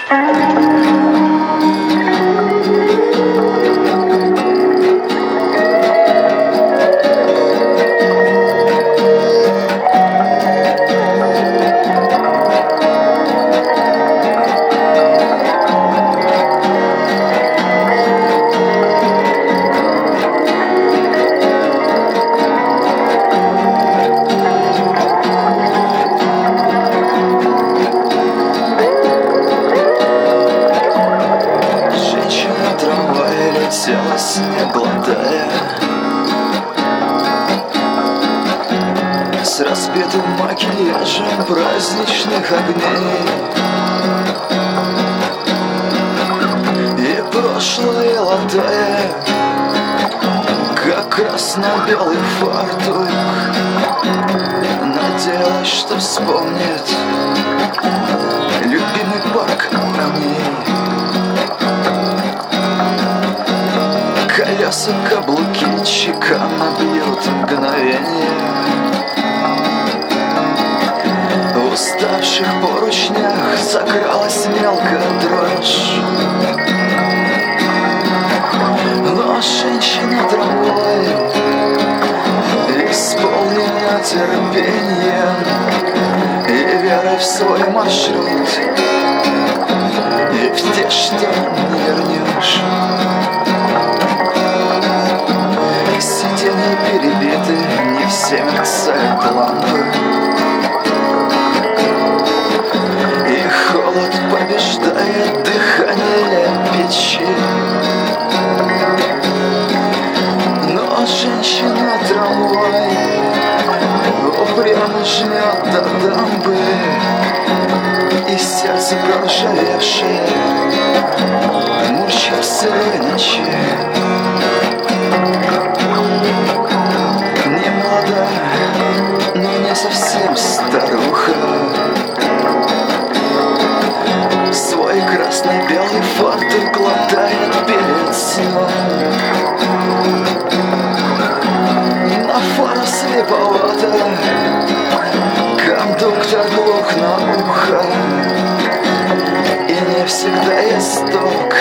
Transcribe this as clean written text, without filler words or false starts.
Тело не глотая, с разбитым макияжем праздничных огней, и прошлое латая, как красно-белый фартук. Надеялась, что вспомнит любимый парк о ней. Колеса, каблуки чеканно бьют мгновенье. В уставших поручнях закралась мелкая дрожь. Но женщина трамвай исполнена терпением и верой в свой маршрут, и в те, что не вернешь. Сиденья перебиты, не все мерцают лампы, и холод побеждает дыхание печи. Но женщина-трамвай упрямо жмет до дамбы, и сердце проржавевшее мучает в сырой ночи. Не молода, но не совсем старуха. Свой красно-белый фартук глотает перед сном. На фару слеповато, кондуктор глух на ухо, и не всегда есть толк